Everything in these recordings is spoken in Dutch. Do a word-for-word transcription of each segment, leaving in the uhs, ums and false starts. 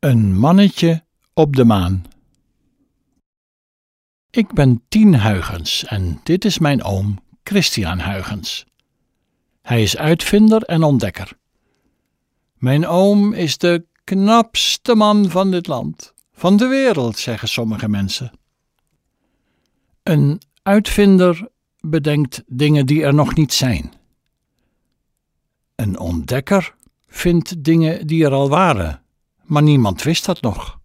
Een mannetje op de maan. Ik ben Tien Huygens en dit is mijn oom Christian Huygens. Hij is uitvinder en ontdekker. Mijn oom is de knapste man van dit land, van de wereld, zeggen sommige mensen. Een uitvinder bedenkt dingen die er nog niet zijn. Een ontdekker vindt dingen die er al waren, maar niemand wist dat nog.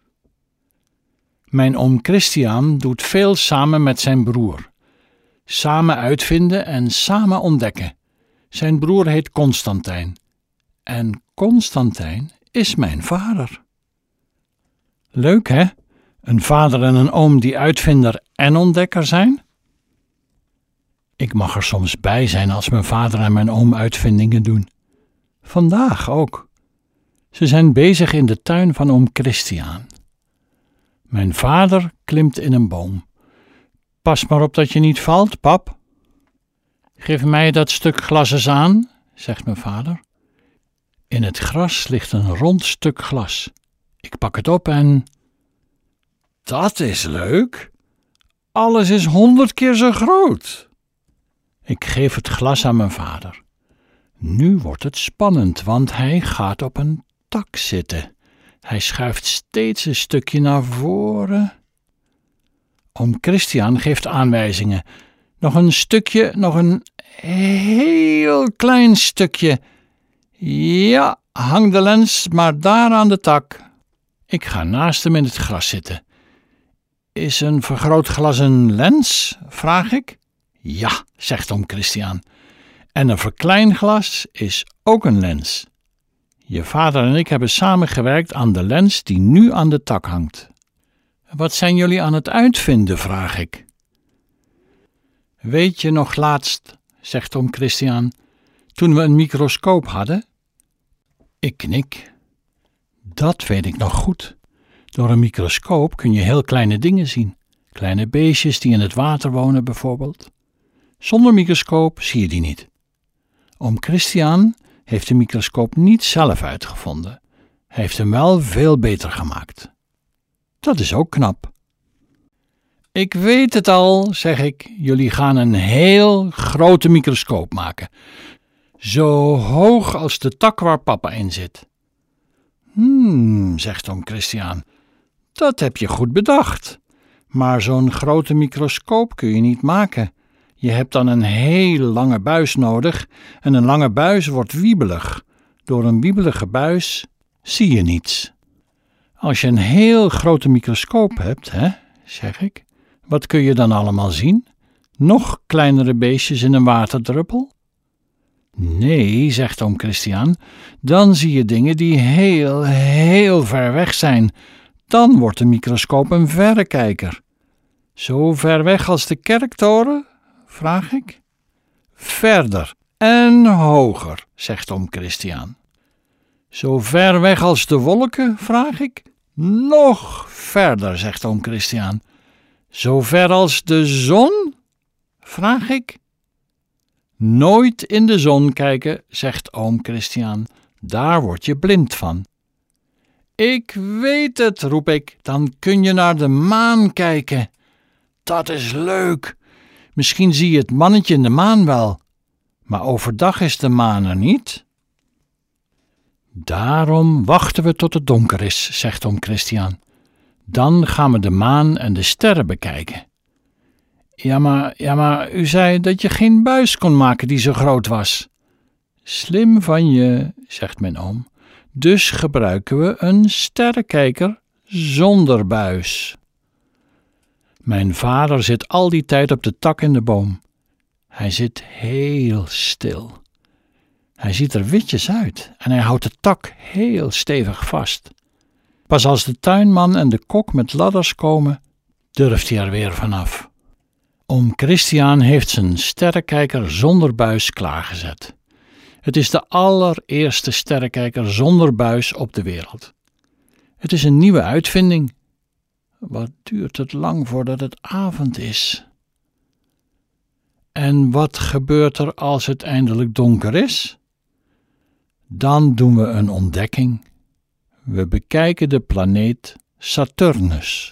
Mijn oom Christian doet veel samen met zijn broer. Samen uitvinden en samen ontdekken. Zijn broer heet Constantijn. En Constantijn is mijn vader. Leuk, hè? Een vader en een oom die uitvinder en ontdekker zijn? Ik mag er soms bij zijn als mijn vader en mijn oom uitvindingen doen. Vandaag ook. Ze zijn bezig in de tuin van oom Christian. Mijn vader klimt in een boom. Pas maar op dat je niet valt, pap. Geef mij dat stuk glas eens aan, zegt mijn vader. In het gras ligt een rond stuk glas. Ik pak het op en... Dat is leuk. Alles is honderd keer zo groot. Ik geef het glas aan mijn vader. Nu wordt het spannend, want hij gaat op een tak zitten. Hij schuift steeds een stukje naar voren. Oom Christian geeft aanwijzingen. Nog een stukje, nog een heel klein stukje. Ja, hang de lens maar daar aan de tak. Ik ga naast hem in het gras zitten. Is een vergrootglas een lens? Vraag ik. Ja, zegt oom Christian. En een verkleinglas is ook een lens. Je vader en ik hebben samengewerkt aan de lens die nu aan de tak hangt. Wat zijn jullie aan het uitvinden, vraag ik. Weet je nog laatst, zegt oom Christian, toen we een microscoop hadden? Ik knik. Dat weet ik nog goed. Door een microscoop kun je heel kleine dingen zien. Kleine beestjes die in het water wonen bijvoorbeeld. Zonder microscoop zie je die niet. Oom Christian heeft de microscoop niet zelf uitgevonden. Hij heeft hem wel veel beter gemaakt. Dat is ook knap. Ik weet het al, zeg ik. Jullie gaan een heel grote microscoop maken. Zo hoog als de tak waar papa in zit. Hmm, zegt oom Christian. Dat heb je goed bedacht. Maar zo'n grote microscoop kun je niet maken. Je hebt dan een heel lange buis nodig en een lange buis wordt wiebelig. Door een wiebelige buis zie je niets. Als je een heel grote microscoop hebt, hè, zeg ik, wat kun je dan allemaal zien? Nog kleinere beestjes in een waterdruppel? Nee, zegt oom Christian, dan zie je dingen die heel, heel ver weg zijn. Dan wordt de microscoop een verrekijker. Zo ver weg als de kerktoren? Vraag ik. Verder en hoger, zegt oom Christian. Zo ver weg als de wolken? Vraag ik. Nog verder, zegt oom Christian. Zo ver als de zon? Vraag ik. Nooit in de zon kijken, zegt oom Christian. Daar word je blind van. Ik weet het, roep ik. Dan kun je naar de maan kijken. Dat is leuk. Misschien zie je het mannetje in de maan wel. Maar overdag is de maan er niet. Daarom wachten we tot het donker is, zegt oom Christian. Dan gaan we de maan en de sterren bekijken. Ja maar, ja, maar u zei dat je geen buis kon maken die zo groot was. Slim van je, zegt mijn oom. Dus gebruiken we een sterrenkijker zonder buis. Mijn vader zit al die tijd op de tak in de boom. Hij zit heel stil. Hij ziet er witjes uit en hij houdt de tak heel stevig vast. Pas als de tuinman en de kok met ladders komen, durft hij er weer vanaf. Oom Christian heeft zijn sterrenkijker zonder buis klaargezet. Het is de allereerste sterrenkijker zonder buis op de wereld. Het is een nieuwe uitvinding. Wat duurt het lang voordat het avond is? En wat gebeurt er als het eindelijk donker is? Dan doen we een ontdekking. We bekijken de planeet Saturnus.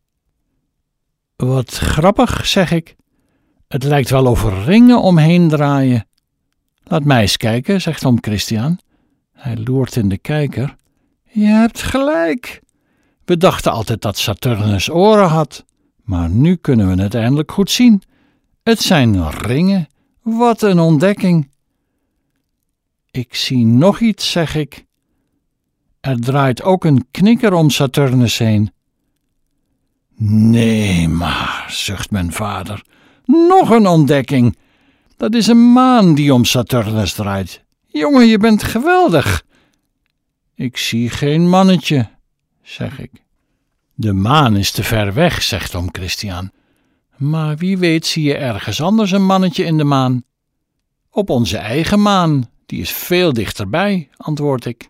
Wat grappig, zeg ik. Het lijkt wel of er ringen omheen draaien. Laat mij eens kijken, zegt oom Christian. Hij loert in de kijker. Je hebt gelijk. We dachten altijd dat Saturnus oren had, maar nu kunnen we het eindelijk goed zien. Het zijn ringen. Wat een ontdekking. Ik zie nog iets, zeg ik. Er draait ook een knikker om Saturnus heen. Nee, maar, zucht mijn vader, nog een ontdekking. Dat is een maan die om Saturnus draait. Jongen, je bent geweldig. Ik zie geen mannetje, zeg ik. De maan is te ver weg, zegt oom Christian. Maar wie weet zie je ergens anders een mannetje in de maan. Op onze eigen maan, die is veel dichterbij, antwoord ik.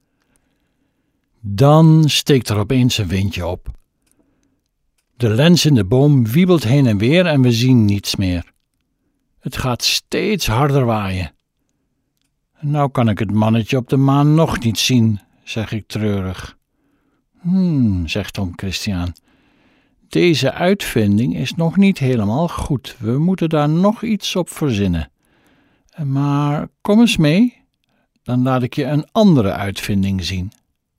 Dan steekt er opeens een windje op. De lens in de boom wiebelt heen en weer en we zien niets meer. Het gaat steeds harder waaien. Nou kan ik het mannetje op de maan nog niet zien, zeg ik treurig. Hmm, zegt oom Christian. Deze uitvinding is nog niet helemaal goed. We moeten daar nog iets op verzinnen. Maar kom eens mee, dan laat ik je een andere uitvinding zien.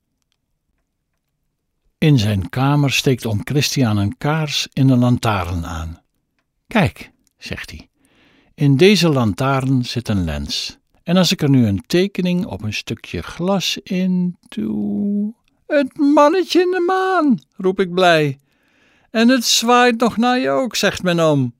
In zijn kamer steekt oom Christian een kaars in een lantaarn aan. Kijk, zegt hij, in deze lantaarn zit een lens. En als ik er nu een tekening op een stukje glas in doe... Het mannetje in de maan, roep ik blij. En het zwaait nog naar je ook, zegt mijn oom.